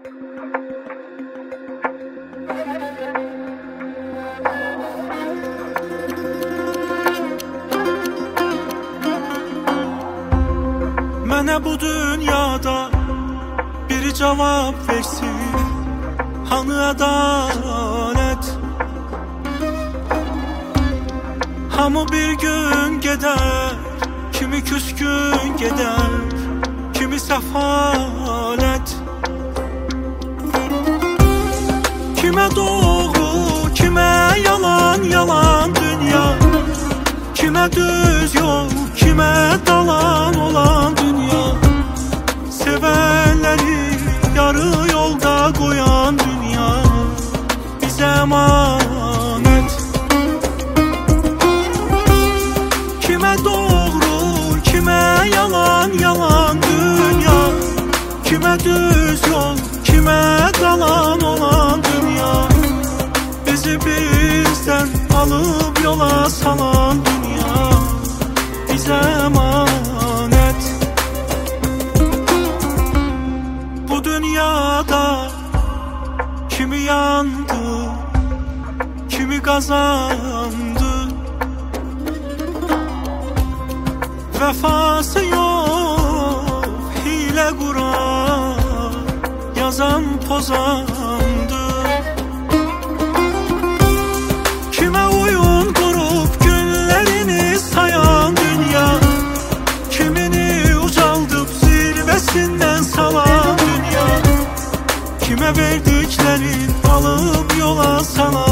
Mənə bu dünyada biri cavab versin, hanı ədalət? Hamı bir gün gedər, kimi küskün gedər, kimi səfalət. Kimə doğru, kimə yalan, yalan dünya, kimə düz yol, kimə dalan olan dünya. Sevənləri yarı yolda qoyan dünya bizə əmanət. Kimə doğru, kimə yalan, yalan dünya, kimə düz yol, kimə dalan olan dünya. Bizi bizdən alıb yola salan dünya bizə əmanət. Bu dünyada kimi yandı, kimi qazandı, vəfası yox, hilə quran, yazan pozandı. Kimə oyun qurub günlərini sayan dünya, kimini ucaldıb zirvəsindən salan dünya. Kimə verdikləri alıb yola salan